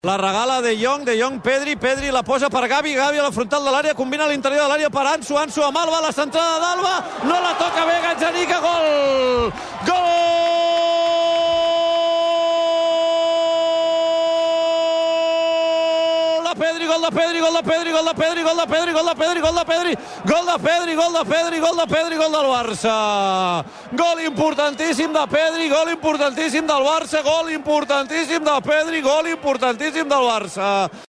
La regala De Jong, Pedri la posa per Gavi a la frontal de l'àrea, combina a l'interior de l'àrea per Ansu amb Alba, la centrada d'Alba, no la toca bé Gazzaniga, gol! Gol de Pedri, gol del Barça. Gol importantíssim de Pedri, gol importantíssim del Barça, gol importantíssim de Pedri, gol importantíssim del Barça.